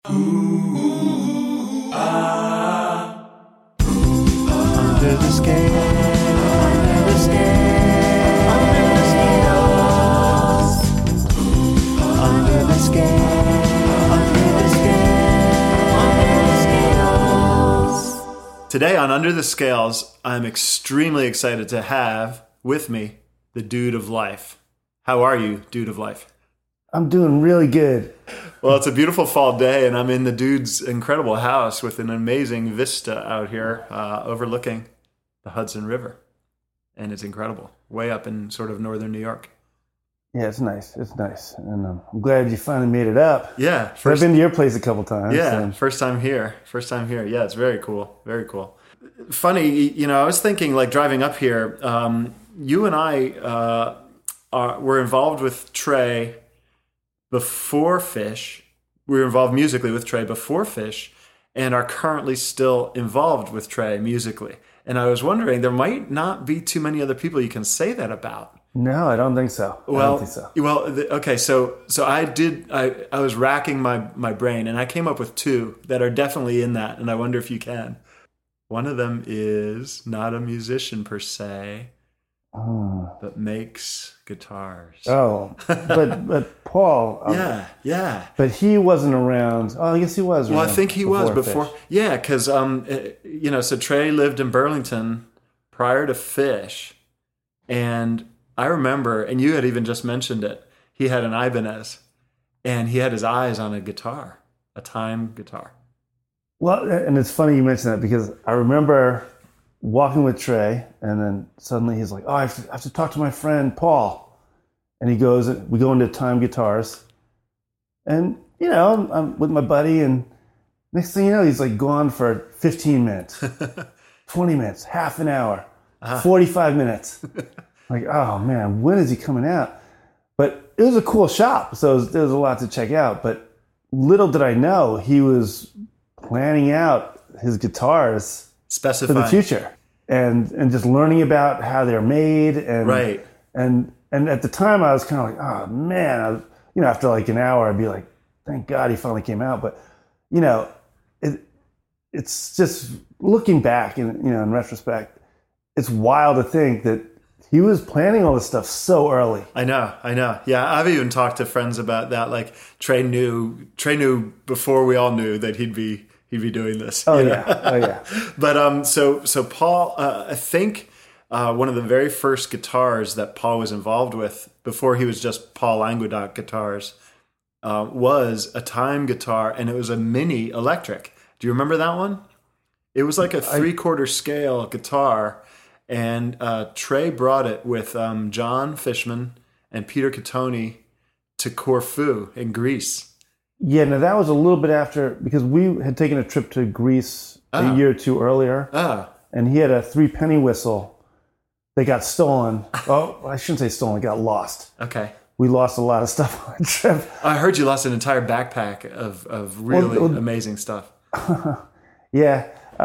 Under the scale, under the scale, under the scales. Under the scale, under the scale, under the scales. Today on Under the Scales, I'm extremely excited to have with me the Dude of Life. How are you, Dude of Life? I'm doing really good. Well, it's a beautiful fall day, and I'm in the dude's incredible house with an amazing vista out here overlooking the Hudson River. And it's incredible, way up in sort of northern New York. Yeah, it's nice. It's nice. And I'm glad you finally made it up. Yeah. I've been to your place a couple times. Yeah, and first time here. Yeah, it's very cool. Very cool. Funny, I was thinking, like, driving up here, you and I were involved with Trey before Fish. We were involved musically with Trey before Fish and are currently still involved with Trey musically. And I was wondering, there might not be too many other people you can say that about. No, I don't think so. Okay, so I was racking my brain, and I came up with two that are definitely in that, and I wonder if you can. One of them is not a musician per se, but makes guitars. Oh, but Paul. Yeah. But he wasn't around. Oh, I guess he was. Well, I think he was before. Fish. Yeah, because so Trey lived in Burlington prior to Fish, and I remember, and you had even just mentioned it. He had an Ibanez, and he had his eyes on a guitar, a Time guitar. Well, and it's funny you mention that because I remember walking with Trey, and then suddenly he's like, "Oh, I have to talk to my friend Paul." And we go into Time Guitars, and I'm with my buddy, and next thing you know, he's like gone for 15 minutes, 20 minutes, half an hour, 45 minutes. Like, oh man, when is he coming out? But it was a cool shop, so there was a lot to check out. But little did I know, he was planning out his guitars for the future, and just learning about how they're made, and right. And at the time, I was kind of like, oh man, after like an hour, I'd be like, thank God he finally came out. But it's just looking back, and in retrospect, it's wild to think that he was planning all this stuff so early. I know. Yeah, I've even talked to friends about that. Like Trey knew before we all knew that he'd be doing this. Oh yeah. But so Paul, I think one of the very first guitars that Paul was involved with before he was just Paul Languedoc Guitars was a Time guitar, and it was a mini electric. Do you remember that one? It was like a 3/4 scale guitar, and Trey brought it with John Fishman and Peter Catoni to Corfu in Greece. Yeah, now that was a little bit after, because we had taken a trip to Greece a year or two earlier, and he had a 3-penny whistle. They got stolen. Oh, I shouldn't say stolen. It got lost. Okay. We lost a lot of stuff on the trip. I heard you lost an entire backpack of really amazing stuff. Yeah.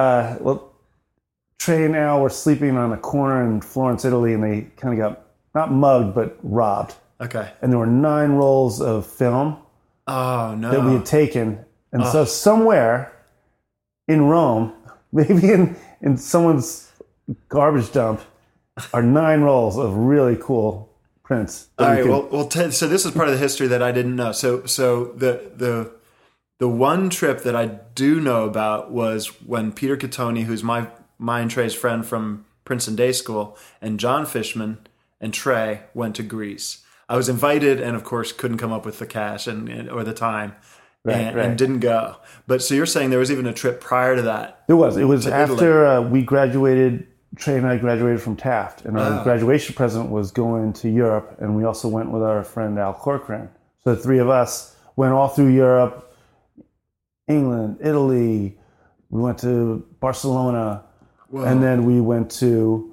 Trey and Al were sleeping on a corner in Florence, Italy, and they kind of got, not mugged, but robbed. Okay. And there were 9 rolls of film that we had taken. And so somewhere in Rome, maybe in someone's garbage dump, are 9 rolls of really cool prints. All right. So this is part of the history that I didn't know. So the one trip that I do know about was when Peter Catoni, who's my and Trey's friend from Princeton Day School, and John Fishman and Trey went to Greece. I was invited, and of course couldn't come up with the cash or the time, and didn't go. But so you're saying there was even a trip prior to that? There was. It was after we graduated. Trey and I graduated from Taft, and our graduation present was going to Europe, and we also went with our friend Al Corcoran. So the 3 of us went all through Europe, England, Italy. We went to Barcelona, and then we went to.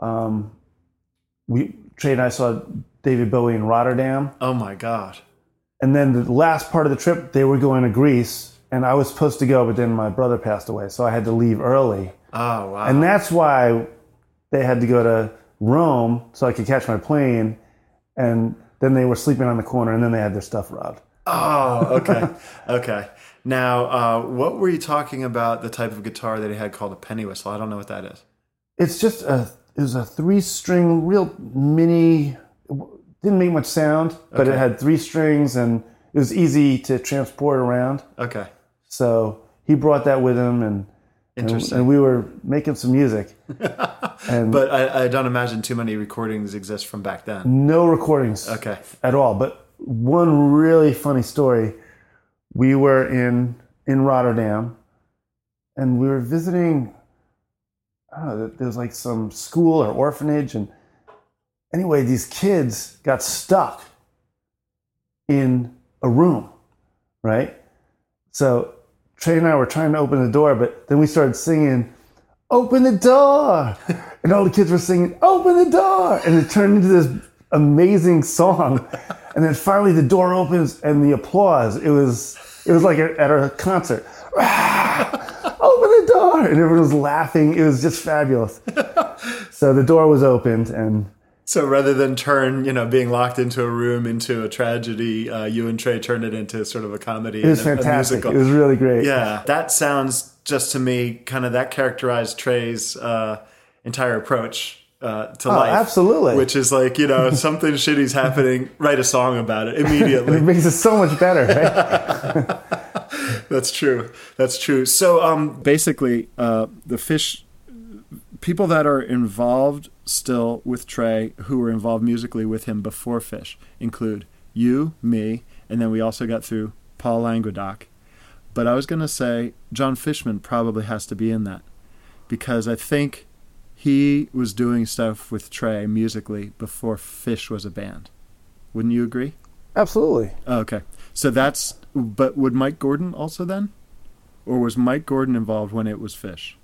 Trey and I saw David Bowie in Rotterdam. Oh my God! And then the last part of the trip, they were going to Greece, and I was supposed to go, but then my brother passed away, so I had to leave early. Oh, wow. And that's why they had to go to Rome so I could catch my plane. And then they were sleeping on the corner, and then they had their stuff robbed. Oh, okay. Okay. Now, what were you talking about? The type of guitar that he had called a penny whistle. I don't know what that is. It's just it was a 3-string, real mini. It didn't make much sound, but it had 3 strings, and it was easy to transport around. Okay. So he brought that with him, and we were making some music. But I don't imagine too many recordings exist from back then. No recordings at all. But one really funny story, we were in Rotterdam, and we were visiting, I don't know, there was like some school or orphanage, and anyway, these kids got stuck in a room, right? So Trey and I were trying to open the door, but then we started singing, "Open the door!" And all the kids were singing, "Open the door!" And it turned into this amazing song. And then finally the door opens and the applause. It was like at a concert. "Open the door!" And everyone was laughing. It was just fabulous. So the door was opened, and so rather than turn, being locked into a room into a tragedy, you and Trey turned it into sort of a comedy. It was fantastic. It was really great. Yeah, that sounds just to me kind of that characterized Trey's entire approach to life. Absolutely. Which is like, something shitty's happening, write a song about it immediately. It makes it so much better, right? That's true. So basically, the Fish people that are involved still with Trey, who were involved musically with him before Fish, include you, me, and then we also got through Paul Languedoc. But I was going to say John Fishman probably has to be in that, because I think he was doing stuff with Trey musically before Fish was a band. Wouldn't you agree? Absolutely. Oh, okay. So but would Mike Gordon also then? Or was Mike Gordon involved when it was Fish?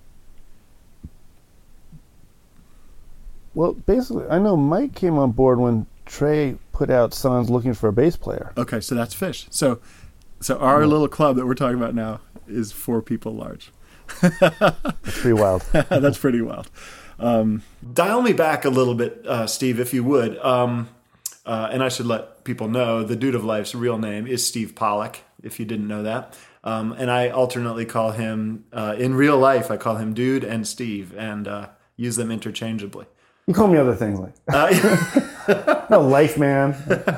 Well, basically, I know Mike came on board when Trey put out Sons Looking for a Bass Player. Okay, so that's Fish. So our little club that we're talking about now is 4 people large. That's pretty wild. That's pretty wild. Dial me back a little bit, Steve, if you would. And I should let people know the Dude of Life's real name is Steve Pollack, if you didn't know that. And I alternately call him, in real life, I call him Dude and Steve, and use them interchangeably. You call me other things like no, Life Man.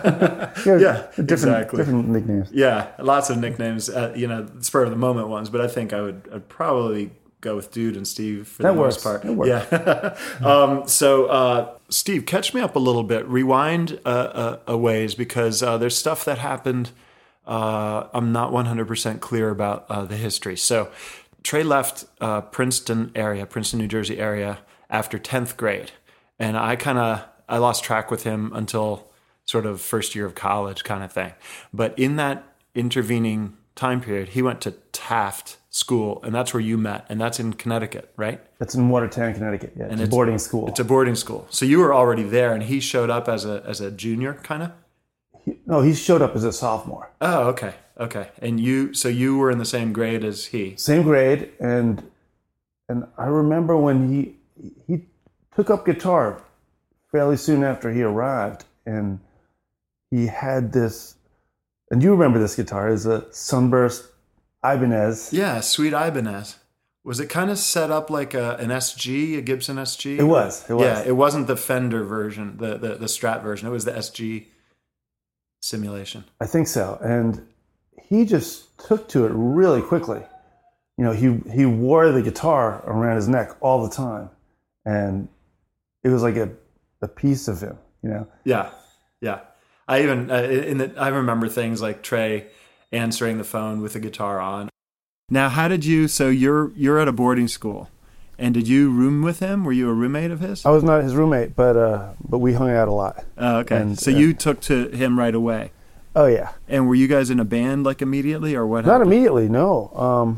Different nicknames. Yeah, lots of nicknames. Spur of the moment ones, but I think I'd probably go with Dude and Steve for the most part. That works. Yeah. So Steve, catch me up a little bit. Rewind a ways, because there's stuff that happened. I'm not 100% clear about the history. So Trey left Princeton, New Jersey area after 10th grade. And I lost track with him until sort of first year of college kind of thing. But in that intervening time period, he went to Taft School, and that's where you met, and that's in Connecticut, right? That's in Watertown, Connecticut. Yeah, it's a boarding school. It's a boarding school. So you were already there, and he showed up as a junior, kind of? No, he showed up as a sophomore. Oh, okay. And you were in the same grade as he? Same grade, and I remember when he took up guitar fairly soon after he arrived, and he had this, and you remember this guitar, is a Sunburst Ibanez. Yeah, sweet Ibanez. Was it kind of set up like an SG, a Gibson SG? It was. Yeah, it wasn't the Fender version, the Strat version. It was the SG simulation. I think so. And he just took to it really quickly. He wore the guitar around his neck all the time, and it was like a piece of him, Yeah. I even I remember things like Trey answering the phone with the guitar on. Now, how did you? So you're at a boarding school, and did you room with him? Were you a roommate of his? I was not his roommate, but we hung out a lot. Oh, okay. And, so you took to him right away. Oh yeah. And were you guys in a band like immediately, or what? Not immediately, no.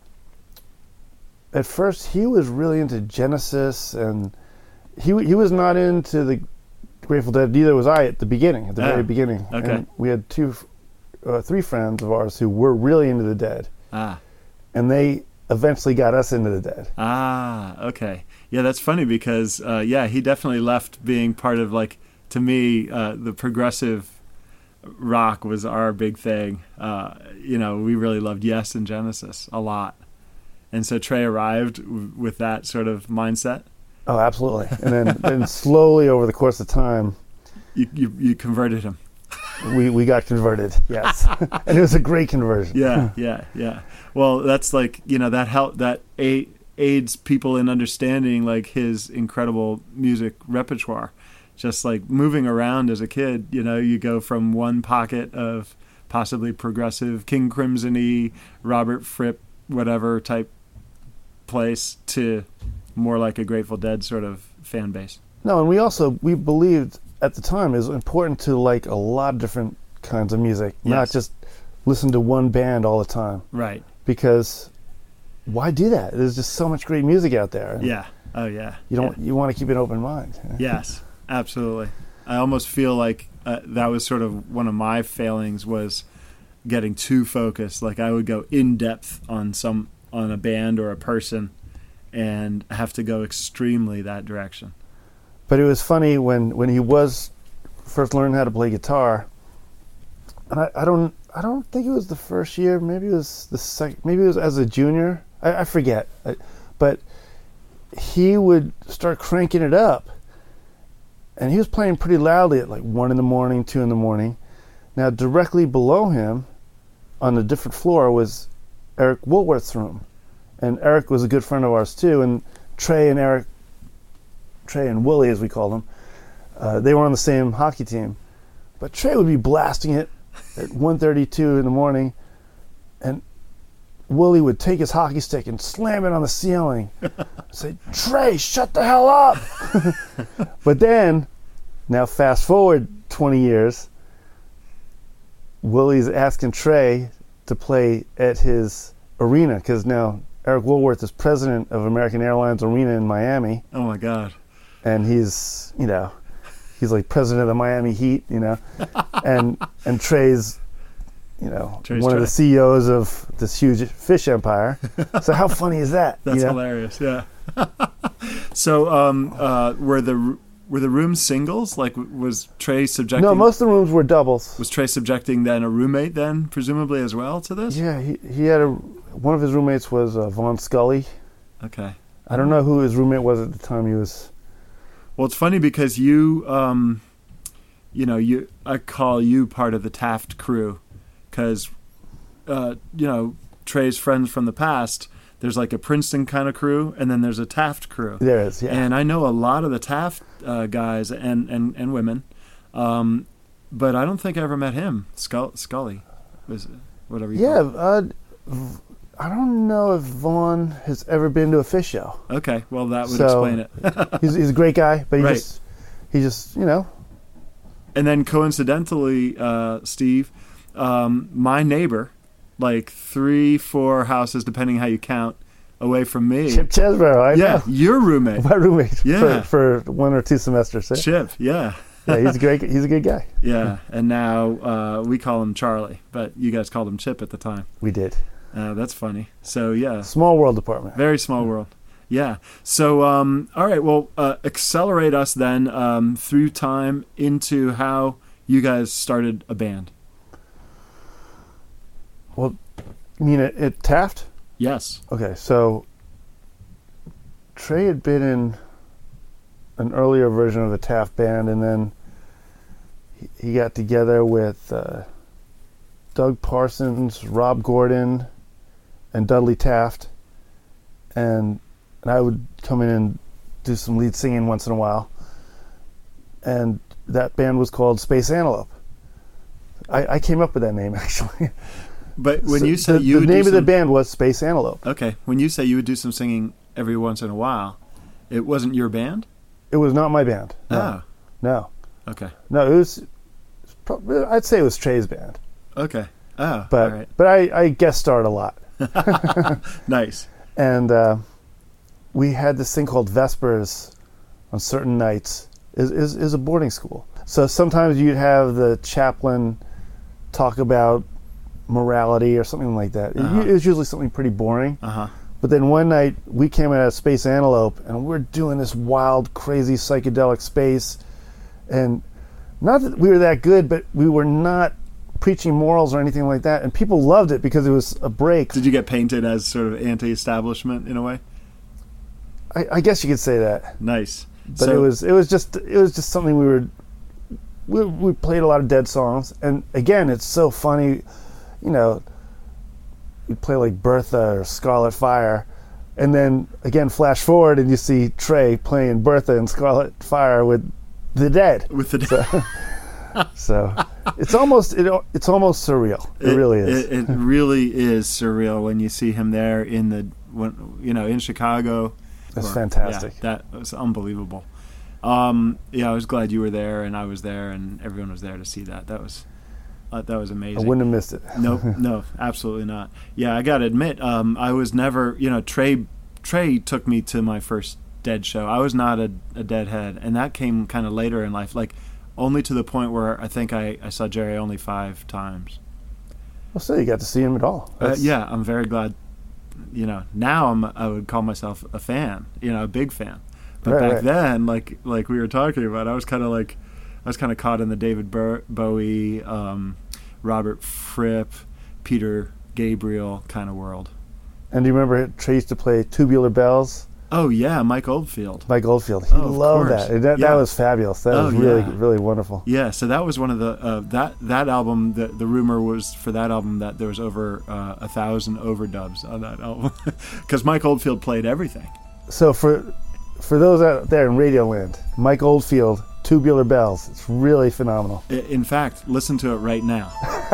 At first, he was really into Genesis, and he was not into the Grateful Dead. Neither was I at the very beginning. Okay. And we had 3 friends of ours who were really into the Dead. And they eventually got us into the Dead. Okay. Yeah, that's funny because he definitely left being part of, like, to me, the progressive rock was our big thing. We really loved Yes and Genesis a lot. And so Trey arrived with that sort of mindset. Oh, absolutely. And then slowly over the course of time, you converted him. We got converted. Yes, and it was a great conversion. Yeah. Well, that's like that aids people in understanding like his incredible music repertoire. Just like moving around as a kid, you go from one pocket of possibly progressive King Crimson-y, Robert Fripp, whatever type place to more like a Grateful Dead sort of fan base. No, and we believed at the time it was important to like a lot of different kinds of music, not just listen to one band all the time. Right. Because why do that? There's just so much great music out there. Yeah. Oh yeah. You want to keep an open mind. Yes, absolutely. I almost feel like that was sort of one of my failings was getting too focused. Like I would go in depth on a band or a person and have to go extremely that direction. But it was funny when he was first learning how to play guitar, and I don't think it was the first year. Maybe it was the second. Maybe it was as a junior. I forget. But he would start cranking it up, and he was playing pretty loudly at like 1 a.m, 2 a.m. Now directly below him, on a different floor, was Eric Woolworth's room, and Eric was a good friend of ours too. And Trey and Willie, as we called them, they were on the same hockey team. But Trey would be blasting it at 1:32 in the morning, and Willie would take his hockey stick and slam it on the ceiling. Say, Trey, shut the hell up! But then, now fast forward 20 years, Willie's asking Trey to play at his arena, because now Eric Woolworth is president of American Airlines Arena in Miami. Oh my God. And he's like president of the Miami Heat, and Trey's, one of the CEOs of this huge fish empire. So how funny is that? That's hilarious. Yeah. So were the rooms singles? Like was Trey subjecting? No, most of the rooms were doubles. Was Trey subjecting then a roommate then presumably as well to this? Yeah, he had one of his roommates was Vaughn Scully. Okay. I don't know who his roommate was at the time. He was. Well, it's funny because I call you part of the Taft crew because, Trey's friends from the past, there's like a Princeton kind of crew and then there's a Taft crew. There is, yeah. And I know a lot of the Taft guys and women, but I don't think I ever met him. Scully, was whatever you call it. I don't know if Vaughn has ever been to a Fish show. Okay, well that would explain it. he's a great guy, but he just And then coincidentally, Steve, my neighbor, like 3-4 houses, depending how you count, away from me. Chip Chesborough, I know. Your roommate. My roommate. Yeah. For 1 or 2 semesters. Eh? Chip, yeah. Yeah, he's a good guy. Yeah, and now we call him Charlie, but you guys called him Chip at the time. We did. That's funny. So, yeah. Small world department. Very small world. Yeah. So, all right. Well, accelerate us then through time into how you guys started a band. Well, you mean at Taft? Yes. Okay, so Trey had been in an earlier version of the Taft band, and then he got together with Doug Parsons, Rob Gordon, and Dudley Taft, and I would come in and do some lead singing once in a while. And that band was called Space Antelope. I came up with that name, actually. But when you say the name of the band was Space Antelope. Okay, when you say you would do some singing every once in a while, it wasn't your band? It was not my band. No. Oh. No. Okay. No, it was. I'd say it was Trey's band. Okay. Oh, but all right. But I guest starred a lot. Nice. And we had this thing called Vespers on certain nights. Is a boarding school. So sometimes you'd have the chaplain talk about morality or something like that. Uh-huh. It was usually something pretty boring. Uh-huh. But then one night we came out of Space Antelope and we're doing this wild, crazy psychedelic space, and not that we were that good, but we were not preaching morals or anything like that, and people loved it because it was a break. Did you get painted as sort of anti-establishment in a way? I guess you could say that. Nice. But it was just something we played a lot of Dead songs, and again, it's so funny, you know. We play like Bertha or Scarlet Fire, and then again flash forward and you see Trey playing Bertha and Scarlet Fire with the Dead. So it's almost surreal. It really is. It really is surreal when you see him there in Chicago. That's fantastic. Yeah, that was unbelievable. I was glad you were there, and I was there, and everyone was there to see that. That was amazing. I wouldn't have missed it. No, absolutely not. Yeah, I got to admit, I was never, Trey took me to my first Dead show. I was not a Deadhead, and that came kind of later in life, like only to the point where I think I saw Jerry only 5 times. Well, so you got to see him at all. Yeah, I'm very glad. Now I would call myself a fan, a big fan. But back then, like we were talking about, I was kind of caught in the David Bowie, Robert Fripp, Peter Gabriel kind of world. And do you remember Trey used to play Tubular Bells? Oh yeah, Mike Oldfield. He loved that. That was fabulous. That was really, really wonderful. Yeah, so that was one of the that album. The rumor was for that album that there was over 1,000 overdubs on that album because Mike Oldfield played everything. So for those out there in Radioland, Mike Oldfield, Tubular Bells. It's really phenomenal. In fact, listen to it right now.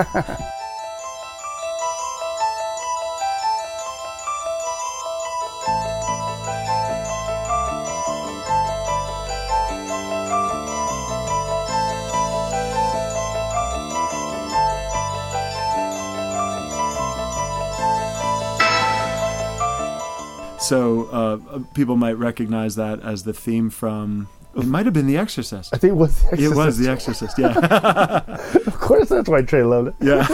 So people might recognize that as the theme from... It might have been The Exorcist. I think it was The Exorcist. It was The Exorcist, yeah. Of course, that's why Trey loved it. Yeah.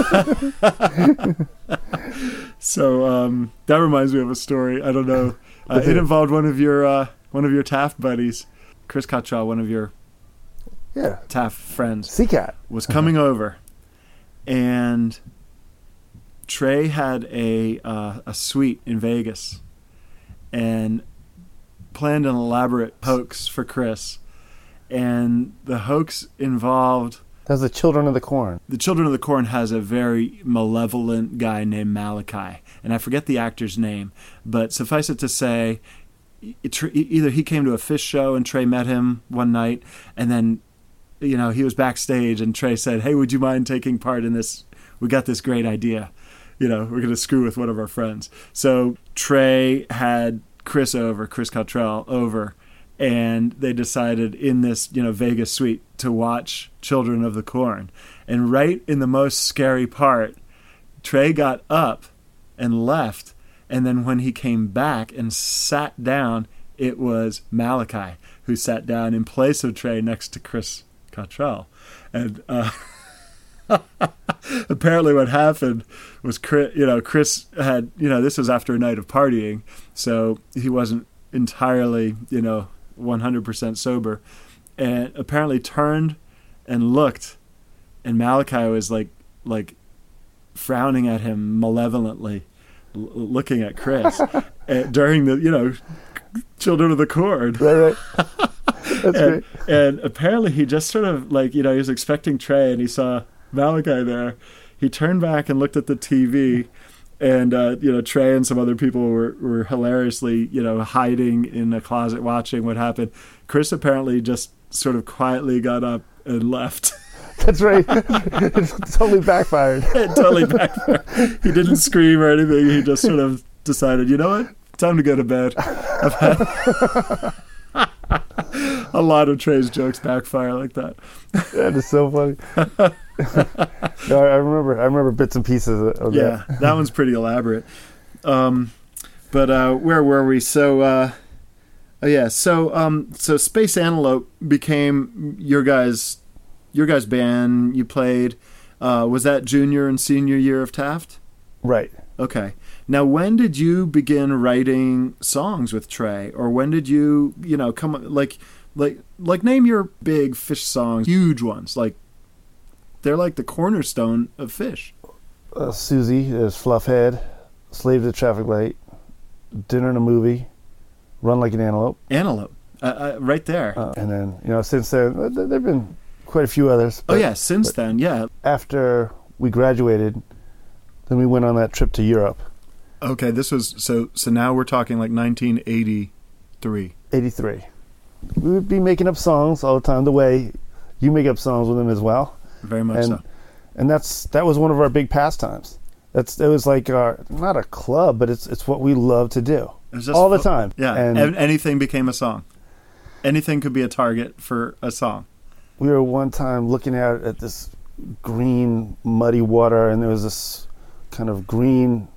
So that reminds me of a story. I don't know. It involved one of your Taft buddies, Chris Cottrell, one of your Taft friends. Seacat was coming over, and Trey had a suite in Vegas, and planned an elaborate hoax for Chris, and the hoax involved... That was the Children of the Corn. The Children of the Corn has a very malevolent guy named Malachi, and I forget the actor's name, but suffice it to say, either he came to a Fish show and Trey met him one night, and then he was backstage and Trey said, "Hey, would you mind taking part in this? We got this great idea. We're going to screw with one of our friends." So Trey had Chris Cottrell over, and they decided in this Vegas suite to watch Children of the Corn. And right in the most scary part, Trey got up and left, and then when he came back and sat down, it was Malachi who sat down in place of Trey next to Chris Cottrell. And apparently what happened was Chris had, this was after a night of partying, so he wasn't entirely, 100% sober, and apparently turned and looked, and Malachi was like frowning at him malevolently, looking at Chris during the, Children of the Corn. Right. That's great. And apparently he just sort of he was expecting Trey, and he saw Malachi there. He turned back and looked at the TV, and Trey and some other people were hilariously hiding in a closet watching what happened. Chris apparently just sort of quietly got up and left. That's right. It totally backfired. It totally backfired. He didn't scream or anything. He just sort of decided, you know what? Time to go to bed. I've had a lot of Trey's jokes backfire like that. That is so funny. No, I remember bits and pieces of that. Yeah, that one's pretty elaborate. But where were we? So so Space Antelope became your guys' band. You played. Was that junior and senior year of Taft? Right. Okay. Now, when did you begin writing songs with Trey, or when did you come Like name your big Fish songs, huge ones. Like they're like the cornerstone of Fish. Susie is Fluffhead, Slave to the Traffic Light, Dinner and a Movie, Run Like an Antelope. Antelope, right there. And then, since then, there have been quite a few others. Since then, yeah. After we graduated, then we went on that trip to Europe. Okay, this was, so now we're talking like 1983. 83. We would be making up songs all the time, the way you make up songs with them as well. Very much so. And that was one of our big pastimes. It was like not a club, but it's what we love to do all the time. Yeah, and anything became a song. Anything could be a target for a song. We were one time looking out at this green, muddy water, and there was this kind of green,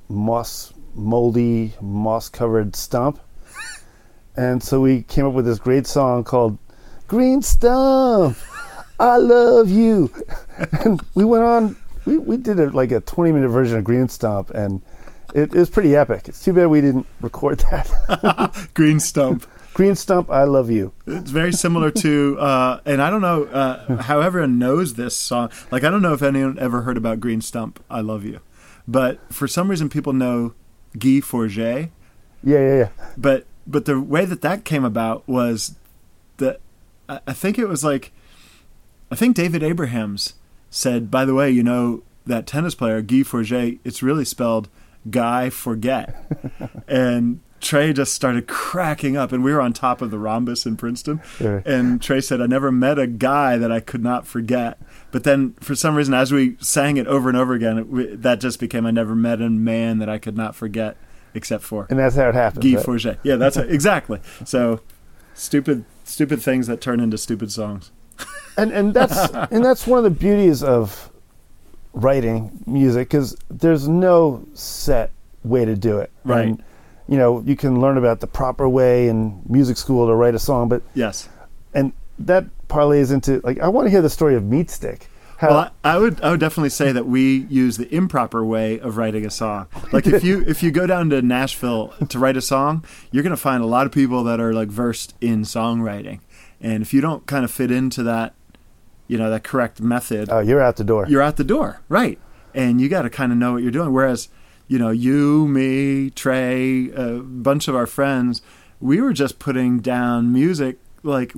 moldy, moss-covered stump. And so we came up with this great song called Green Stump, I Love You. And we went on, we did like a 20-minute version of Green Stump, and it was pretty epic. It's too bad we didn't record that. Green Stump. Green Stump, I Love You. It's very similar to, and I don't know how everyone knows this song. Like, I don't know if anyone ever heard about Green Stump, I Love You. But for some reason, people know Guy Forget. Yeah. But the way that came about was that I think it was like, I think David Abrahams said, by the way, that tennis player, Guy Forget, it's really spelled Guy Forget. And Trey just started cracking up, and we were on top of the Rhombus in Princeton. Yeah. And Trey said, I never met a guy that I could not forget. But then for some reason, as we sang it over and over again, that just became, I never met a man that I could not forget except for. And that's how it happened. Guy Forget. Yeah, that's it. Exactly. So stupid things that turn into stupid songs. And that's one of the beauties of writing music, because there's no set way to do it. Right. And, you can learn about the proper way in music school to write a song, but yes, and that parlays into, like, I want to hear the story of Meat Stick. Well, I would definitely say that we use the improper way of writing a song. Like if you go down to Nashville to write a song, you're going to find a lot of people that are like versed in songwriting, and if you don't kind of fit into that, that correct method, you're out the door. You're out the door, right? And you got to kind of know what you're doing. Whereas, you, me, Trey, a bunch of our friends, we were just putting down music like,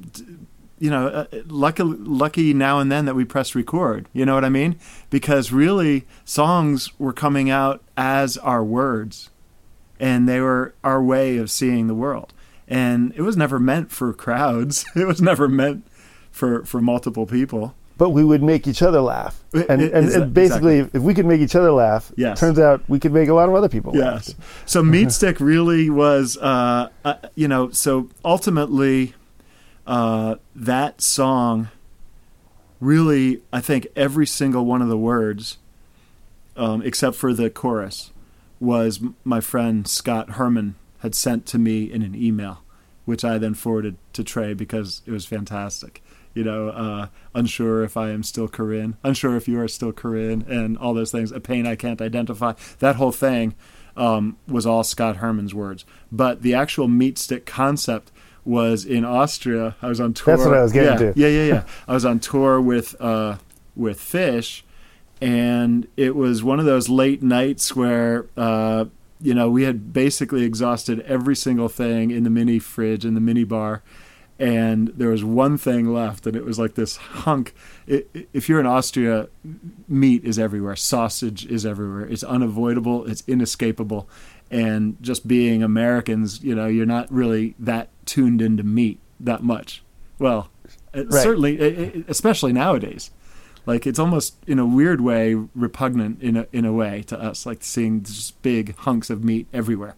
lucky now and then that we pressed record. You know what I mean? Because really, songs were coming out as our words, and they were our way of seeing the world. And it was never meant for crowds. It was never meant for multiple people. But we would make each other laugh. And basically, exactly. If we could make ech other laugh, yes. Turns out we could make a lot of other people laugh. Yes. So Meat Stick really was, so ultimately, that song really, I think every single one of the words, except for the chorus, was my friend Scott Herman had sent to me in an email, which I then forwarded to Trey because it was fantastic. Unsure if I am still Corinne, unsure if you are still Corinne, and all those things, a pain I can't identify. That whole thing was all Scott Herman's words. But the actual Meat Stick concept was in Austria. I was on tour. That's what I was getting to. Yeah. I was on tour with Fish, and it was one of those late nights where we had basically exhausted every single thing in the mini fridge and the mini bar, and there was one thing left, and it was like this hunk. If you're in Austria, meat is everywhere. Sausage is everywhere. It's unavoidable. It's inescapable. And just being Americans, you're not really that tuned into meat that much. Well, right. Certainly, especially nowadays. Like, it's almost, in a weird way, repugnant in a way to us, like seeing just big hunks of meat everywhere.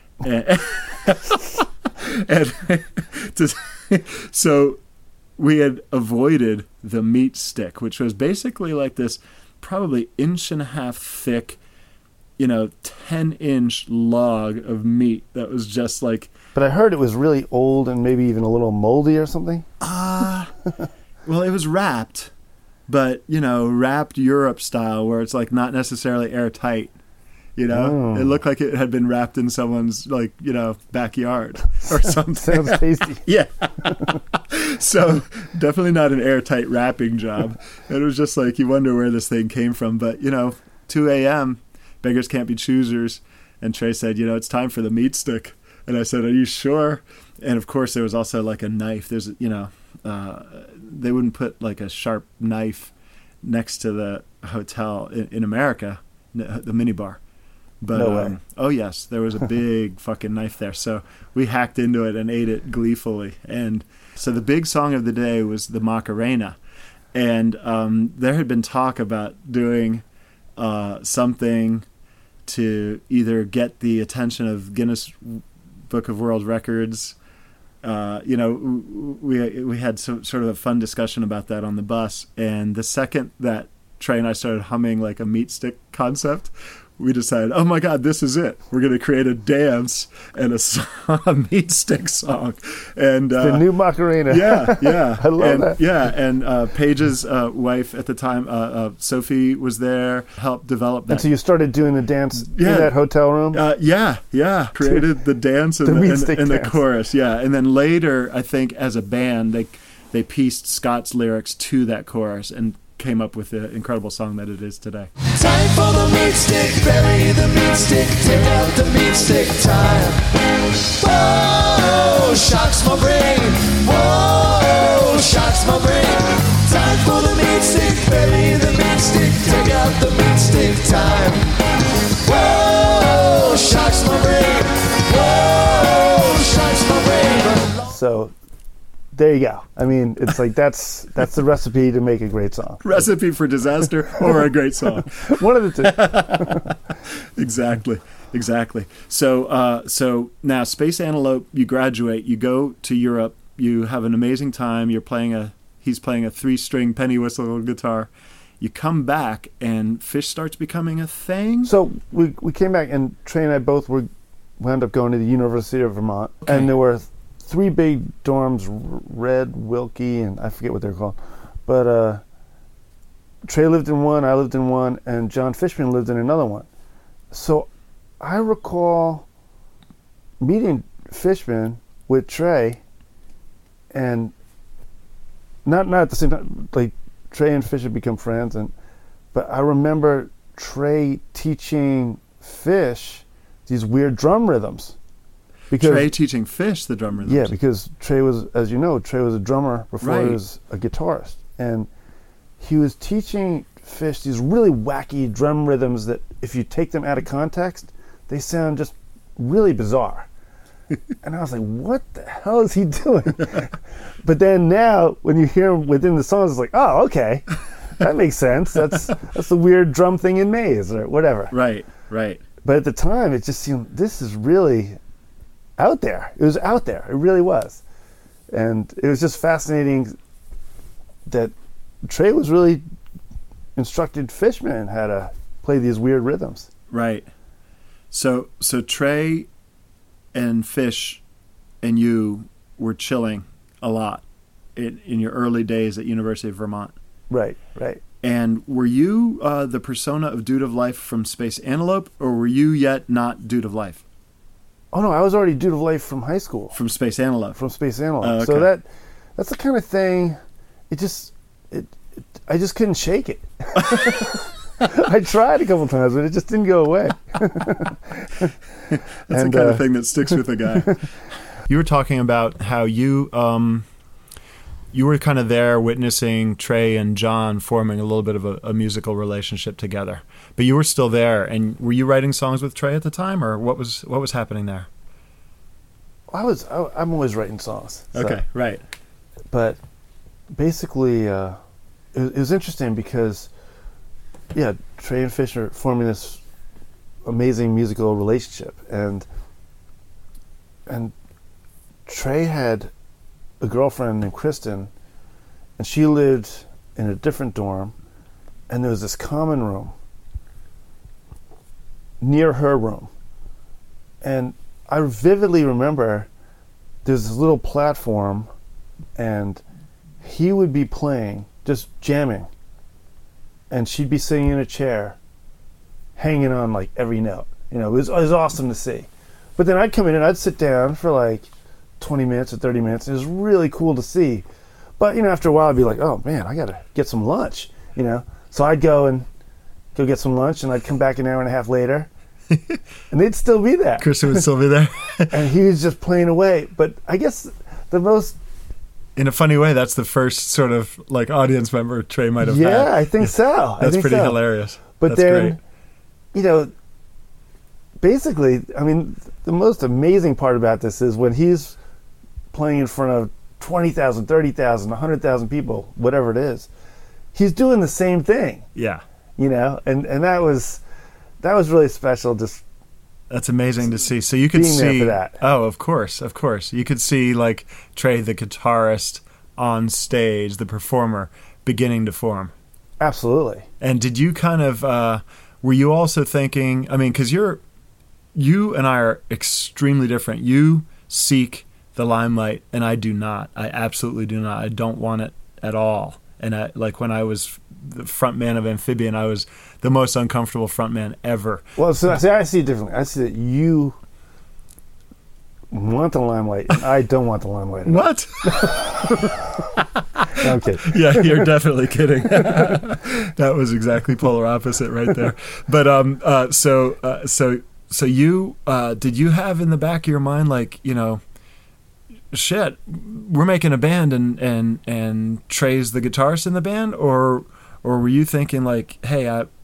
So we had avoided the Meat Stick, which was basically like this probably 1.5 inch thick, 10-inch log of meat that was just like... But I heard it was really old and maybe even a little moldy or something. Well, it was wrapped, but, wrapped Europe style, where it's like not necessarily airtight. You know, it looked like it had been wrapped in someone's backyard or something. Sounds tasty. Yeah. So definitely not an airtight wrapping job. It was just like you wonder where this thing came from. But 2 a.m. beggars can't be choosers. And Trey said, it's time for the meat stick. And I said, are you sure? And of course, there was also like a knife. There's, they wouldn't put like a sharp knife next to the hotel in America, the minibar. But, no way. Oh yes, there was a big fucking knife there. So we hacked into it and ate it gleefully. And so the big song of the day was the Macarena. And there had been talk about doing something to either get the attention of Guinness Book of World Records. We had sort of a fun discussion about that on the bus. And the second that Trey and I started humming like a meat stick concept, we decided, oh my God, this is it. We're going to create a dance and a meat stick song. And the new Macarena. Yeah. I love that. Yeah, and Paige's wife at the time, Sophie, was there, helped develop that. And so you started doing the dance in that hotel room? Yeah. Created the dance and the chorus, yeah. And then later, I think, as a band, they pieced Scott's lyrics to that chorus and came up with the incredible song that it is today. Time for the meat stick, bury the meat stick, take out the meat stick time. Whoa, shocks my brain. Whoa, shocks my brain. Time for the meat stick, bury the meat stick, take out the meat stick time. Whoa, shocks my brain. Whoa, shocks my brain. So there you go. I mean, it's like that's the recipe to make a great song. Recipe for disaster or a great song. One of the two. Exactly. So now Space Antelope, you graduate, you go to Europe, you have an amazing time. He's playing a 3-string penny whistle guitar. You come back and Phish starts becoming a thing. So we came back, and Trey and I both wound up going to the University of Vermont, and there were 3 big dorms, Red, Wilkie, and I forget what they're called. But Trey lived in one, I lived in one, and John Fishman lived in another one. So I recall meeting Fishman with Trey, and not at the same time, like Trey and Fish had become friends, but I remember Trey teaching Fish these weird drum rhythms. Because Trey teaching Fish the drum rhythms. Yeah, because Trey was, as you know, Trey was a drummer before he was a guitarist. And he was teaching Fish these really wacky drum rhythms that if you take them out of context, they sound just really bizarre. And I was like, what the hell is he doing? But then now, when you hear him within the songs, it's like, oh, okay. That makes sense. That's the weird drum thing in Maze or whatever. Right. But at the time, it just seemed, this is really out there. It was out there. It really was. And it was just fascinating that Trey was really instructed Fishman how to play these weird rhythms. Right. So Trey and Fish and you were chilling a lot in your early days at University of Vermont. Right. And were you the persona of Dude of Life from Space Antelope, or were you yet not Dude of Life? Oh no, I was already Dude of Life from high school. From Space Antelope. Okay. So that's the kind of thing. I just couldn't shake it. I tried a couple times, but it just didn't go away. That's the kind of thing that sticks with a guy. You were talking about how you were kind of there witnessing Trey and John forming a little bit of a musical relationship together, but you were still there. And were you writing songs with Trey at the time, or what was happening there? I'm always writing songs. So. Okay, right. But basically, it was interesting because, Trey and Fish are forming this amazing musical relationship, and Trey had a girlfriend named Kristen, and she lived in a different dorm, and there was this common room near her room. And I vividly remember there's this little platform, and he would be playing, just jamming, and she'd be sitting in a chair, hanging on like every note. It was awesome to see. But then I'd come in and I'd sit down for like 20 minutes or 30 minutes. It was really cool to see. But, after a while I'd be like, oh man, I got to get some lunch, So I'd go get some lunch, and I'd come back an hour and a half later and they'd still be there. Christian would still be there. And he was just playing away. But I guess the most... In a funny way, that's the first sort of like audience member Trey might have had. Yeah, I think so. That's pretty hilarious. But that's then, great. Basically, I mean, the most amazing part about this is when he's playing in front of 20,000, 30,000, 100,000 people, whatever it is, he's doing the same thing. Yeah. And that was really special. Just that's amazing to see. So you could being see there for that. Oh, of course. You could see like Trey, the guitarist on stage, the performer, beginning to form. Absolutely. And did you kind of were you also thinking? I mean, because you and I are extremely different. You seek the limelight, and I do not. I absolutely do not. I don't want it at all. And when I was the front man of Amphibian, I was the most uncomfortable front man ever. Well, so I see it differently. I see that you want the limelight, and I don't want the limelight. What? No, I'm kidding. Yeah, you're definitely kidding. That was exactly polar opposite right there. But so you did you have in the back of your mind like, shit, we're making a band and Trey's the guitarist in the band, or were you thinking like, hey,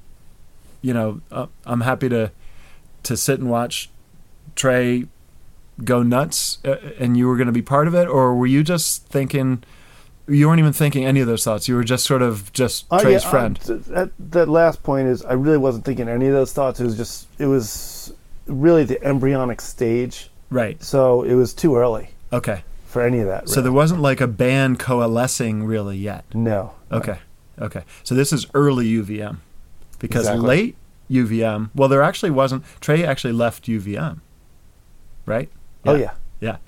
I'm happy to sit and watch Trey go nuts, and you were going to be part of it, or were you just thinking? You weren't even thinking any of those thoughts. You were just sort of Trey's friend. That last point is, I really wasn't thinking any of those thoughts. It was really the embryonic stage. Right. So it was too early. Okay. For any of that. Really. So there wasn't like a band coalescing really yet. No. Okay. Okay. So this is early UVM, because exactly. Late UVM. Well, there actually wasn't. Trey actually left UVM. Right. Yeah. Oh yeah. Yeah.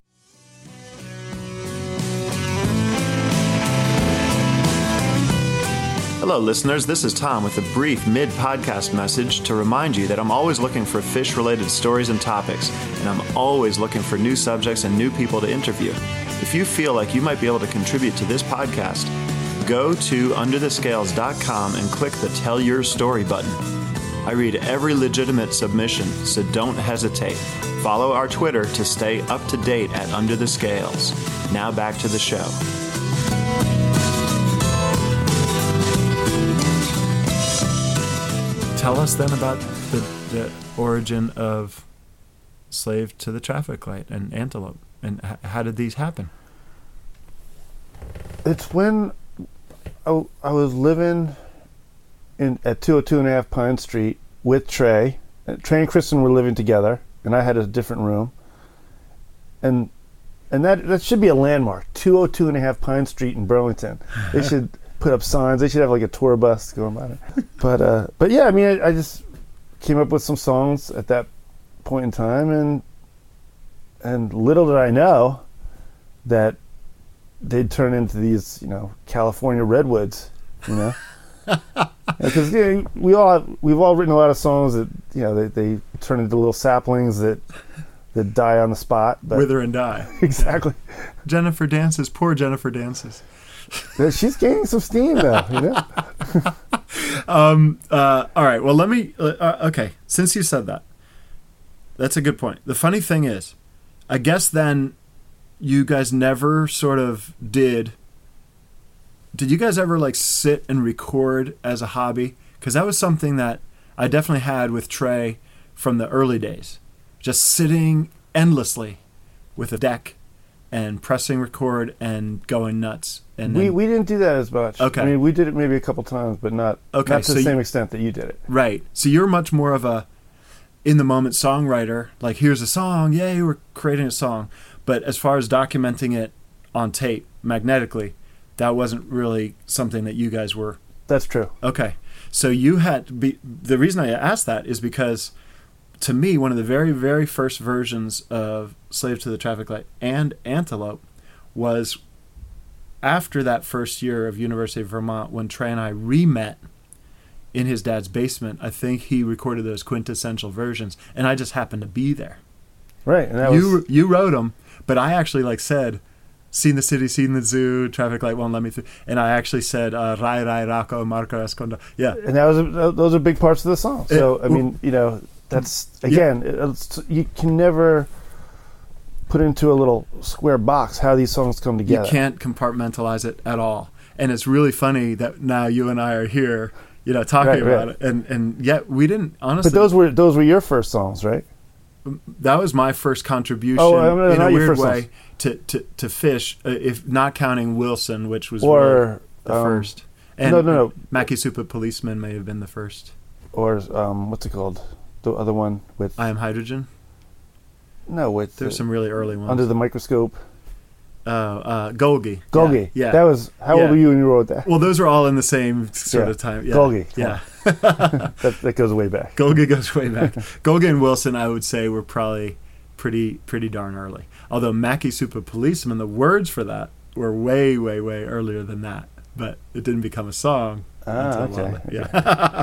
Hello, listeners. This is Tom with a brief mid-podcast message to remind you that I'm always looking for fish-related stories and topics, and I'm always looking for new subjects and new people to interview. If you feel like you might be able to contribute to this podcast, go to underthescales.com and click the Tell Your Story button. I read every legitimate submission, so don't hesitate. Follow our Twitter to stay up to date at Under the Scales. Now back to the show. Tell us then about the origin of Slave to the Traffic Light and Antelope, and how did these happen? It's when I was living at 202.5 Pine Street with Trey. Trey and Kristen were living together, and I had a different room. And that should be a landmark, 202.5 Pine Street in Burlington. They should put up signs. They should have like a tour bus going by it. But yeah, I mean, I just came up with some songs at that point in time, and little did I know that they'd turn into these, California redwoods, because we've all written a lot of songs that they turn into little saplings that die on the spot, but wither and die. Exactly. Jennifer dances. Poor Jennifer dances. She's gaining some steam though, All right. Well, let me. Okay. Since you said that, that's a good point. The funny thing is, I guess then you guys never sort of did. Did you guys ever like sit and record as a hobby? Because that was something that I definitely had with Trey from the early days. Just sitting endlessly with a deck and pressing record and going nuts. And then, we didn't do that as much. Okay. I mean, we did it maybe a couple times, but not to the same extent that you did it. Right. So you're much more of a in-the-moment songwriter. Like, here's a song. Yay, we're creating a song. But as far as documenting it on tape, magnetically, that wasn't really something that you guys were. That's true. Okay. So you had to be... The reason I asked that is because, to me, one of the very, very first versions of Slave to the Traffic Light and Antelope was after that first year of University of Vermont, when Trey and I re-met in his dad's basement. I think he recorded those quintessential versions, and I just happened to be there. Right, and that You wrote them, but I actually said, "Seen the city, seen the zoo, traffic light won't let me through," and I actually said, "Rai Rai Rako Marco Esconda." Yeah, and those are big parts of the song. So I mean, that's again, you can never put into a little square box how these songs come together. You can't compartmentalize it at all, and it's really funny that now you and I are here, talking about it, and yet we didn't honestly. But those were your first songs, right? That was my first contribution in a weird way to Fish, if not counting Wilson, which was really the first. And no. Mackie Super Policeman may have been the first. Or what's it called? The other one with I Am Hydrogen? No, with there's some really early ones. Under the Microscope. Golgi. Golgi. Yeah. That was how old were you when you wrote that? Well, those are all in the same sort of time. Yeah. Golgi. Yeah. that goes way back. Golgi goes way back. Golgi and Wilson, I would say, were probably pretty darn early. Although Mackie Super Policeman, the words for that were way, way, way earlier than that. But it didn't become a song. Okay. Yeah.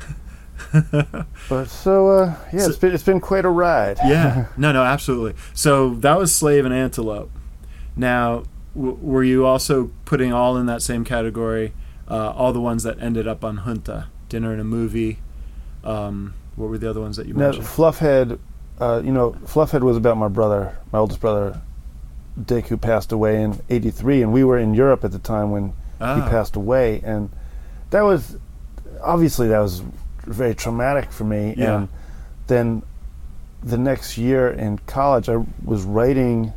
But it's been quite a ride. Yeah. No, absolutely. So that was Slave and Antelope. Now, were you also putting all in that same category, all the ones that ended up on Junta? Dinner and a Movie. What were the other ones that you mentioned? Fluffhead, Fluffhead was about my oldest brother, Dick, who passed away in '83, and we were in Europe at the time when he passed away, and that was very traumatic for me. Yeah. And then the next year in college, I was writing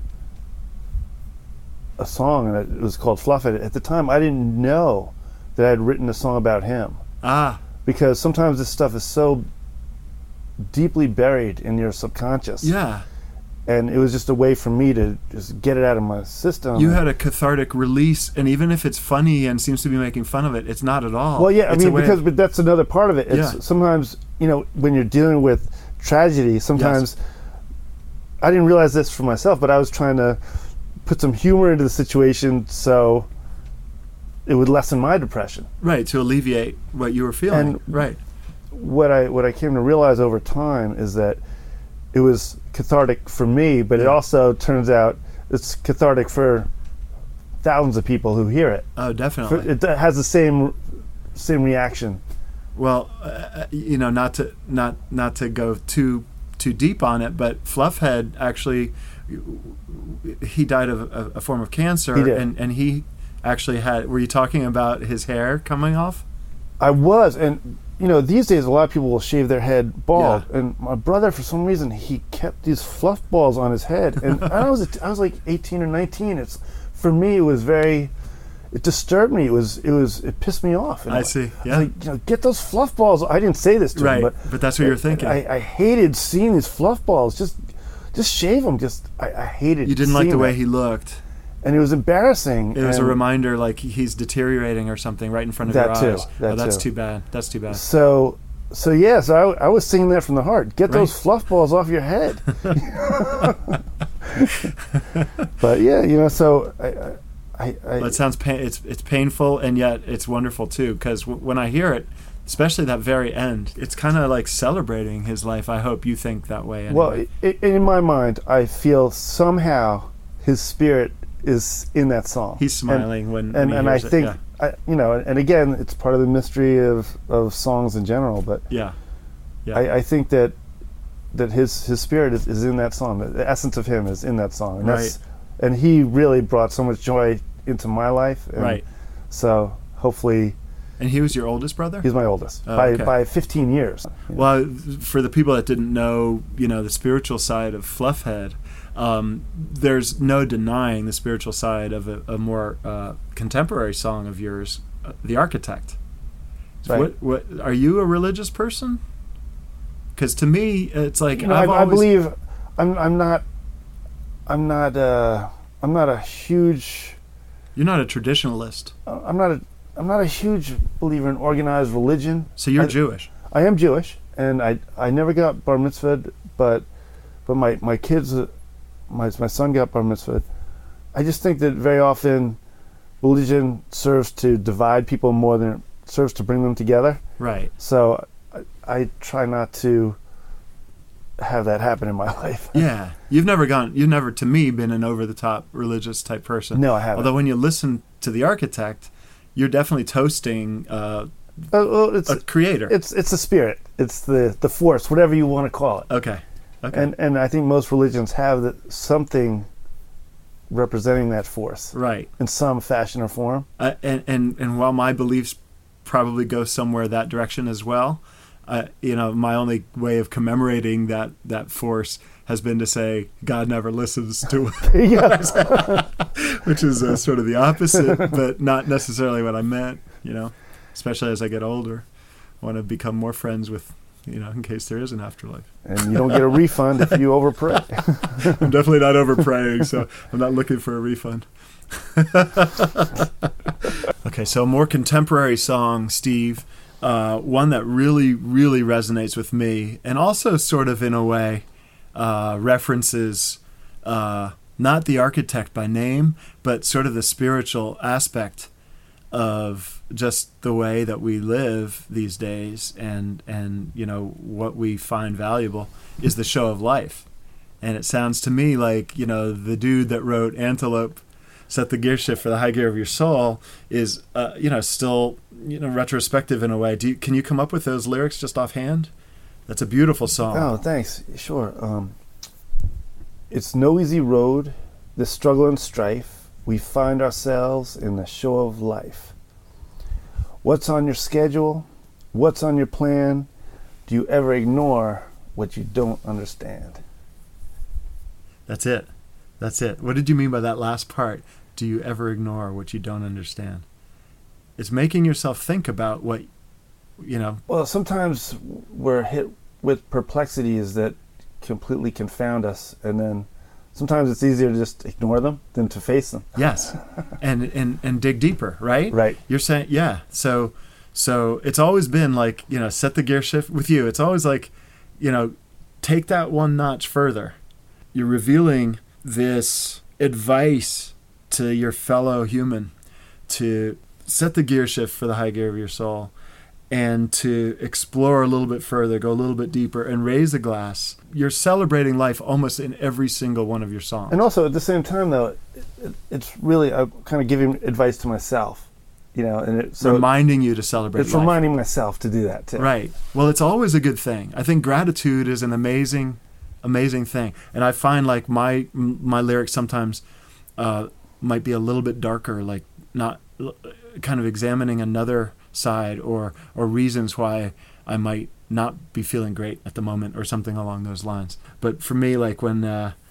a song, and it was called Fluffhead. At the time, I didn't know that I had written a song about him. Because sometimes this stuff is so deeply buried in your subconscious. Yeah. And it was just a way for me to just get it out of my system. You had a cathartic release, and even if it's funny and seems to be making fun of it, it's not at all. Well, yeah, but that's another part of it. It's sometimes, when you're dealing with tragedy, sometimes I didn't realize this for myself, but I was trying to put some humor into the situation so it would lessen my depression. Right, to alleviate what you were feeling. And right. What I came to realize over time is that it was cathartic for me, but it also turns out it's cathartic for thousands of people who hear it. Oh, definitely. It has the same reaction. Well, not to go too deep on it, but Fluffhead actually, he died of a form of cancer. He did. And he actually had. Were you talking about his hair coming off? I was, and these days a lot of people will shave their head bald, and my brother, for some reason, he kept these fluff balls on his head, and I was like 18 or 19. For me, it disturbed me. It pissed me off. I see. Yeah. Like, get those fluff balls. I didn't say this to him, but that's what you're thinking. I hated seeing these fluff balls. Just shave them. I hated. You didn't like the way he looked. And it was embarrassing. It was a reminder, like he's deteriorating or something right in front of your eyes. That's too bad. That's too bad. So I was singing that from the heart. Get those fluff balls off your head. But so it sounds it's painful, and yet it's wonderful too. Because when I hear it, especially that very end, it's kind of like celebrating his life. I hope you think that way. Anyway. Well, in my mind, I feel somehow his spirit is in that song. He's smiling when he and I hears think it, and again, it's part of the mystery of songs in general. But I think that his spirit is in that song. The essence of him is in that song, and and he really brought so much joy into my life. And so hopefully. And he was your oldest brother? He's my oldest by 15 years. Well, for the people that didn't know, the spiritual side of Fluffhead. There's no denying the spiritual side of a more contemporary song of yours, "The Architect." Right. What are you a religious person? Because to me, it's like I believe I'm not a huge. You're not a traditionalist. I'm not a huge believer in organized religion. So you're Jewish. I am Jewish, and I never got bar mitzvahed, but my kids. My son got bar mitzvah. I just think that very often religion serves to divide people more than it serves to bring them together. Right. So I try not to have that happen in my life. Yeah. You've never, to me, been an over-the-top religious type person. No, I haven't. Although when you listen to The Architect, you're definitely toasting It's a creator. It's the spirit. It's the force, whatever you want to call it. Okay. And I think most religions have something representing that force, Right. in some fashion or form. And while my beliefs probably go somewhere that direction as well, my only way of commemorating that force has been to say God never listens to which is sort of the opposite, but not necessarily what I meant. Especially as I get older, I want to become more friends with, in case there is an afterlife. And you don't get a refund if you overpray. I'm definitely not over-praying, so I'm not looking for a refund. Okay, so a more contemporary song, Steve, one that really, really resonates with me, and also sort of in a way references not the architect by name, but sort of the spiritual aspect of just the way that we live these days, and what we find valuable is the show of life. And it sounds to me like the dude that wrote Antelope, Set the Gear Shift for the High Gear of Your Soul, is still retrospective in a way. Can you come up with those lyrics just offhand? That's a beautiful song. Oh, thanks. Sure. It's no easy road, this struggle and strife. We find ourselves in the show of life. What's on your schedule? What's on your plan? Do you ever ignore what you don't understand? That's it. What did you mean by that last part? Do you ever ignore what you don't understand? It's making yourself think about what, Well, sometimes we're hit with perplexities that completely confound us, and then sometimes it's easier to just ignore them than to face them. Yes, and dig deeper, right? Right. You're saying, yeah. So it's always been like, set the gear shift with you. It's always like, take that one notch further. You're revealing this advice to your fellow human to set the gear shift for the high gear of your soul, and to explore a little bit further, go a little bit deeper, and raise the glass. You're celebrating life almost in every single one of your songs. And also, at the same time, though, it's really, I'm kind of giving advice to myself, so reminding you to celebrate life. It's reminding myself to do that, too. Right. Well, it's always a good thing. I think gratitude is an amazing thing. And I find like my lyrics sometimes might be a little bit darker, like not kind of examining another side or reasons why I might not be feeling great at the moment or something along those lines. But for me, like when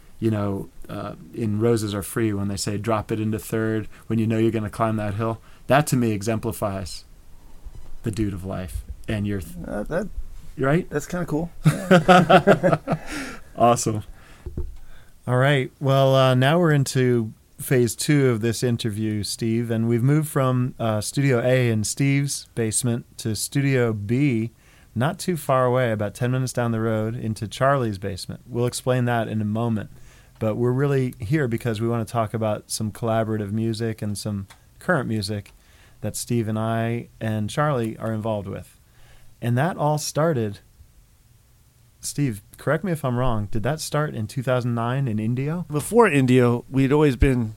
in Roses Are Free, when they say drop it into third when you know you're going to climb that hill, that to me exemplifies the dude of life. And you're right? That's kind of cool. Awesome. All right. Well, now we're into phase 2 of this interview, Steve, and we've moved from Studio A in Steve's basement to Studio B, not too far away, about 10 minutes down the road, into Charlie's basement. We'll explain that in a moment, but we're really here because we want to talk about some collaborative music and some current music that Steve and I and Charlie are involved with. And that all started, Steve, correct me if I'm wrong, did that start in 2009 in Indio? Before Indio, we'd always been,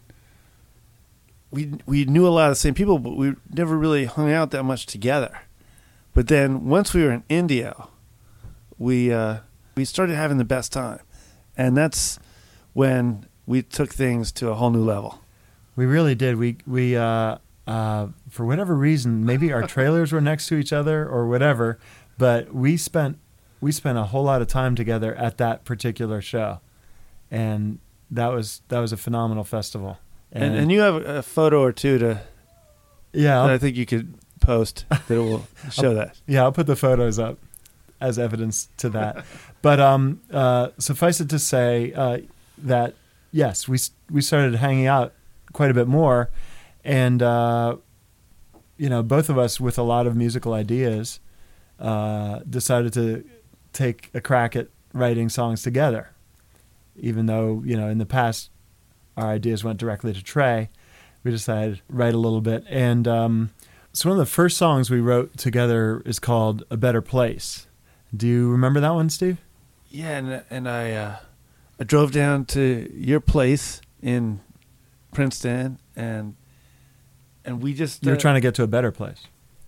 we knew a lot of the same people, but we never really hung out that much together. But then once we were in Indio, we started having the best time. And that's when we took things to a whole new level. We really did. We for whatever reason, maybe our trailers were next to each other or whatever, but we spent a whole lot of time together at that particular show, and that was a phenomenal festival. And you have a photo or two that I think you could post that will show that. Yeah, I'll put the photos up as evidence to that. But suffice it to say that yes, we started hanging out quite a bit more, and both of us with a lot of musical ideas decided to take a crack at writing songs together, even though in the past our ideas went directly to Trey. We decided to write a little bit, and So one of the first songs we wrote together is called "A Better Place." Do you remember that one, Steve? Yeah, and I drove down to your place in Princeton, and we just You were trying to get to a better place.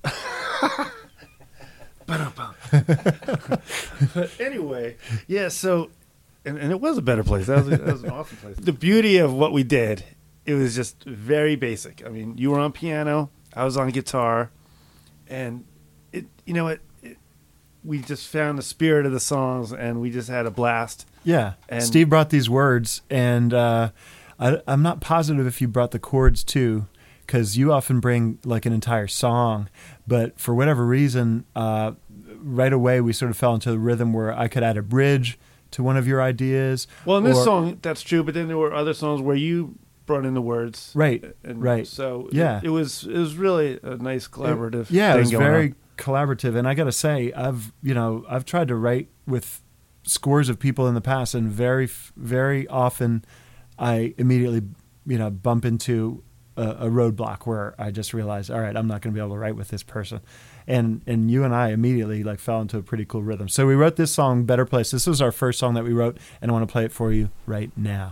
But anyway, yeah. So, and it was a better place. That was an awesome place. The beauty of what we did, it was just very basic. I mean, you were on piano, I was on guitar, and we just found the spirit of the songs, and we just had a blast. Yeah. And Steve brought these words, and I'm not positive if you brought the chords too, because you often bring like an entire song. But for whatever reason, right away we sort of fell into the rhythm where I could add a bridge to one of your ideas. Well, in this song, that's true, but then there were other songs where you brought in the words. Right, and right. So yeah. it was really a nice collaborative Yeah, thing it was going very on. collaborative. And I got to say, I've tried to write with scores of people in the past, and very, very often I immediately, bump into a roadblock where I just realize, all right, I'm not going to be able to write with this person. And you and I immediately like fell into a pretty cool rhythm. So we wrote this song, Better Place. This was our first song that we wrote, and I want to play it for you right now.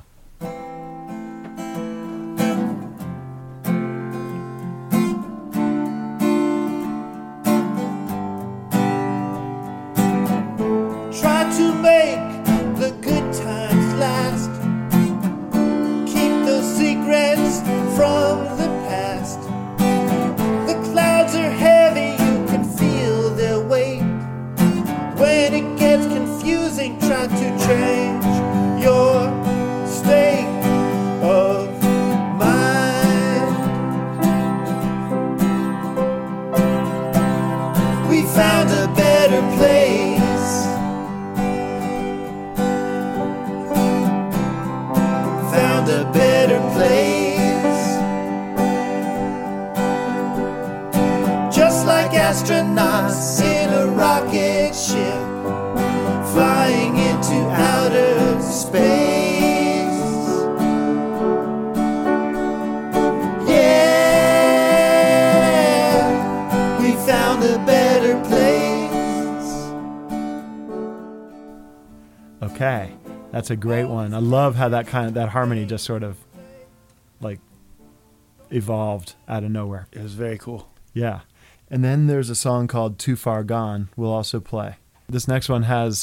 Try to make the good times last. Keep those secrets from the past. The clouds are heavy, you can feel their weight. When it gets confusing, try to change your state of mind. We found a better place. Found a better place. Just like astronauts in a rocket ship, flying into outer space. Yeah, we found a better place. Okay, that's a great one. I love how that harmony just sort of like evolved out of nowhere. It was very cool. Yeah. And then there's a song called Too Far Gone we'll also play. This next one has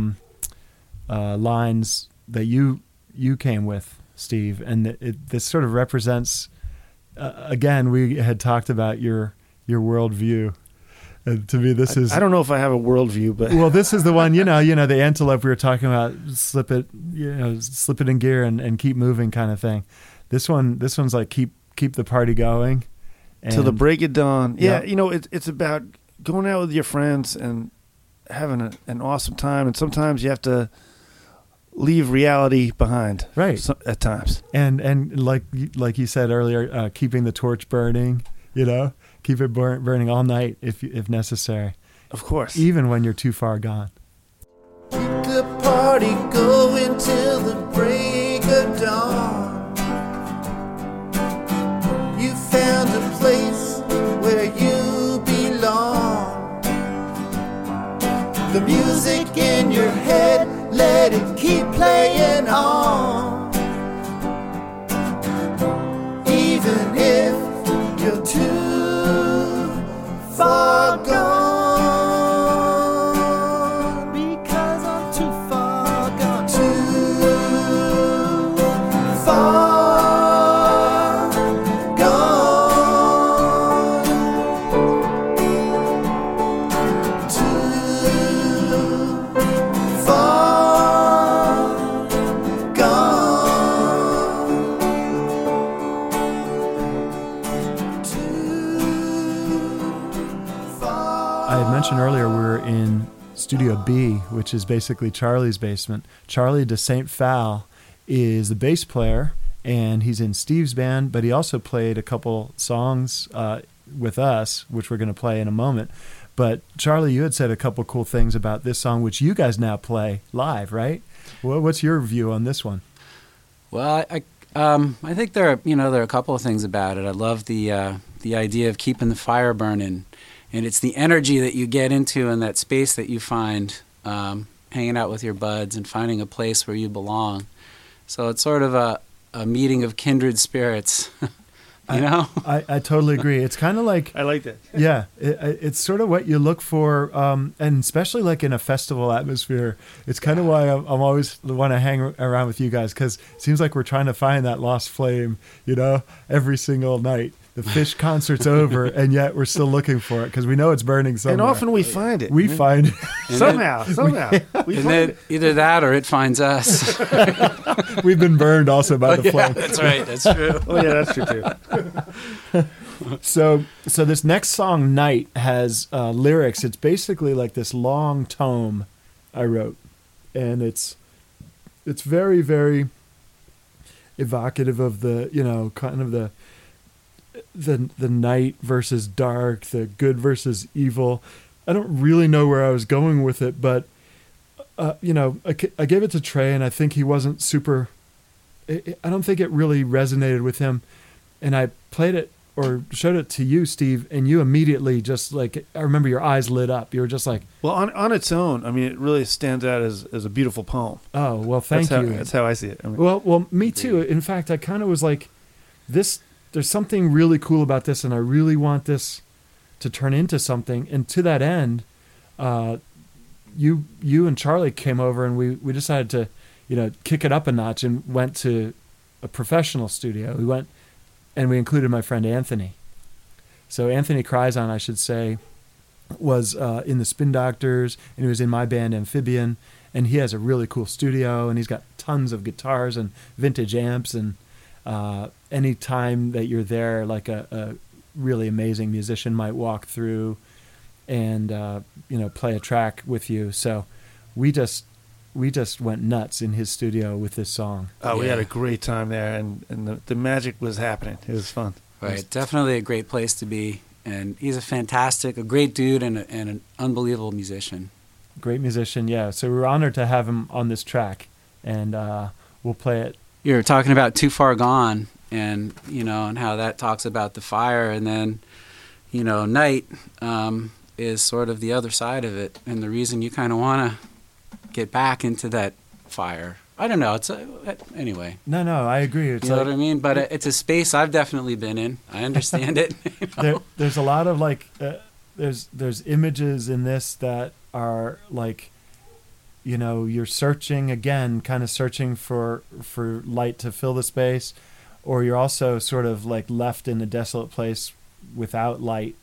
lines that you came with, Steve, and this sort of represents, again, we had talked about your worldview. And to me, this is... I don't know if I have a worldview, but... Well, this is the one, the antelope we were talking about, slip it in gear and keep moving kind of thing. This one's like keep the party going. Till the break of dawn. Yeah, Yeah. it's about going out with your friends and having an awesome time. And sometimes you have to leave reality behind. Right. At times. And like you said earlier, keeping the torch burning, keep it burning all night if necessary. Of course. Even when you're too far gone. Keep the party going till the break of dawn. You found a place where you belong. The music in your head, let it keep playing on. Even if you're too far gone. Because I'm too far gone. Too far gone. Too far gone. I had mentioned earlier we're in Studio B, which is basically Charlie's basement. Charlie de Saint Phal is the bass player, and he's in Steve's band, but he also played a couple songs with us, which we're going to play in a moment. But Charlie, you had said a couple cool things about this song, which you guys now play live, right? What's your view on this one? Well, I I think there are a couple of things about it. I love the idea of keeping the fire burning, and it's the energy that you get into and that space that you find hanging out with your buds and finding a place where you belong. So it's sort of a meeting of kindred spirits. I totally agree. It's kind of like, I like that. yeah, it's sort of what you look for, and especially like in a festival atmosphere. It's kind of why I'm always want to hang around with you guys, because it seems like we're trying to find that lost flame, every single night. The Fish concert's over, and yet we're still looking for it because we know it's burning somewhere. And often we find it. We find it. Somehow. We And find then it. either that or it finds us. We've been burned also by the flame. That's right. That's true. Oh, yeah, that's true, too. So this next song, Night, has lyrics. It's basically like this long tome I wrote, and it's very, very evocative of the kind of the night versus dark, the good versus evil. I don't really know where I was going with it, but I gave it to Trey, and I think he wasn't super. I don't think it really resonated with him, and I played it or showed it to you, Steve, and you immediately just like, I remember your eyes lit up. You were just like, Well, on its own, I mean, it really stands out as a beautiful poem. oh well, thank you. That's how I see it. I mean, Well, me too. In fact, I kind of was like, this. There's something really cool about this, and I really want this to turn into something. And to that end, you and Charlie came over, and we decided to, kick it up a notch and went to a professional studio. We went, and we included my friend Anthony. So Anthony Cryzon, I should say, was in the Spin Doctors, and he was in my band Amphibian, and he has a really cool studio, and he's got tons of guitars and vintage amps, and any time that you're there, like a really amazing musician might walk through and play a track with you. So we just went nuts in his studio with this song. Oh, we had a great time there, and the magic was happening. It was fun. Right, definitely a great place to be, and he's a great dude and an unbelievable musician. Great musician, yeah. So we were honored to have him on this track, and we'll play it. You're talking about Too Far Gone, and and how that talks about the fire, and then Night is sort of the other side of it, and the reason you kind of want to get back into that fire. I don't know. It's anyway. No, I agree. It's you know what I mean? But it's a space I've definitely been in. I understand it. There's a lot of like there's images in this that are like, you're searching again, kind of searching for light to fill the space, or you're also sort of like left in a desolate place without light,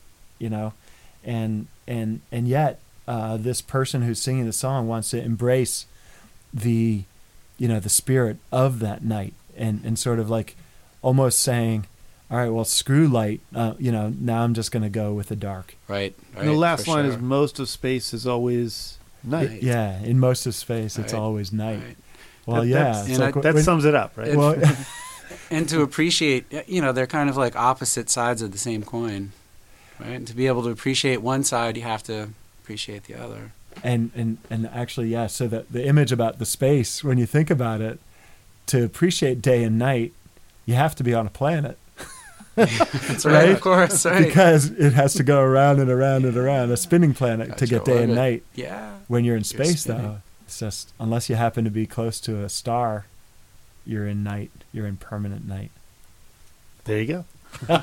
and yet this person who's singing the song wants to embrace the spirit of that night, and sort of like almost saying, all right, well, screw light, now I'm just going to go with the dark. Right. And the last line is, most of space is always night. Yeah, in most of space, it's always night. Right. Well, that sums it up, right? Well, and to appreciate, they're kind of like opposite sides of the same coin, right? And to be able to appreciate one side, you have to appreciate the other. And actually, yeah, so the image about the space, when you think about it, to appreciate day and night, you have to be on a planet. That's right, of course, right. Because it has to go around and around and around, a spinning planet to get day and night. Yeah. When you're in space, though, it's just, unless you happen to be close to a star, you're in night. You're in permanent night. There you go.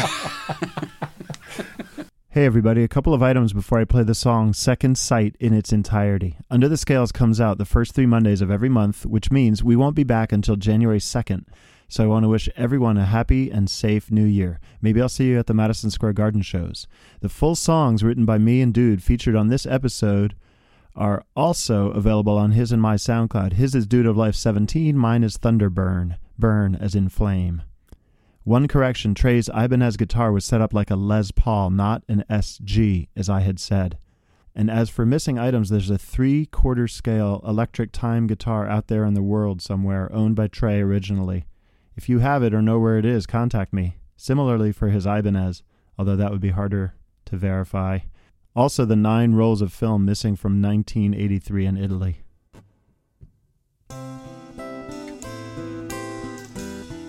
Hey everybody, a couple of items before I play the song Second Sight in its entirety. Under the Scales comes out the first 3 Mondays of every month, which means we won't be back until January 2nd. So I want to wish everyone a happy and safe new year. Maybe I'll see you at the Madison Square Garden shows. The full songs written by me and Dude featured on this episode are also available on his and my SoundCloud. His is Dude of Life 17, mine is Thunderburn, burn as in flame. One correction, Trey's Ibanez guitar was set up like a Les Paul, not an SG, as I had said. And as for missing items, there's a 3/4 scale electric time guitar out there in the world somewhere, owned by Trey originally. If you have it or know where it is, contact me. Similarly for his Ibanez, although that would be harder to verify. Also the 9 rolls of film missing from 1983 in Italy.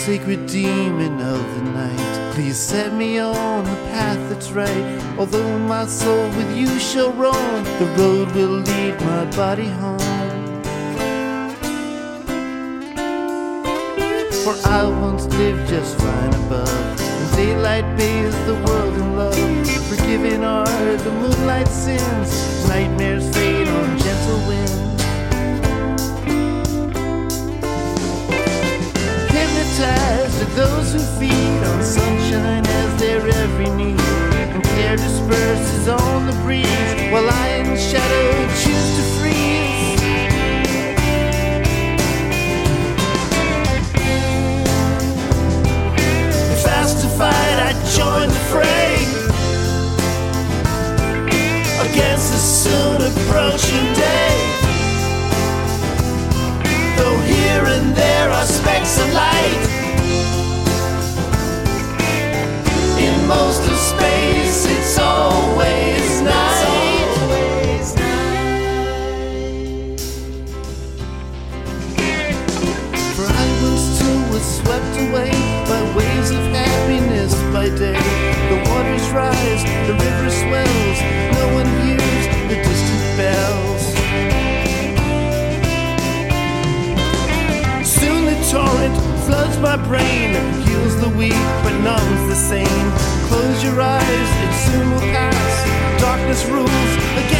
sacred demon of the night, please set me on the path that's right. Although my soul with you shall roam, the road will lead my body home. For I once lived just fine above, and daylight bathes the world in love. Forgiven are the moonlight sins, nightmares fade on gentle wind. Hypnotized are those who feed on sunshine as their every need, and care disperses on the breeze, while I in shadow choose to freeze. Fight, I join the fray against the soon approaching day. Though here and there are specks of light, in most of space it's always night. For I once too was swept away by waves of happiness by day. The waters rise, the river swells, no one hears the distant bells. Soon the torrent floods my brain, heals the weak but numbs the sane. Close your eyes, it soon will pass. Darkness rules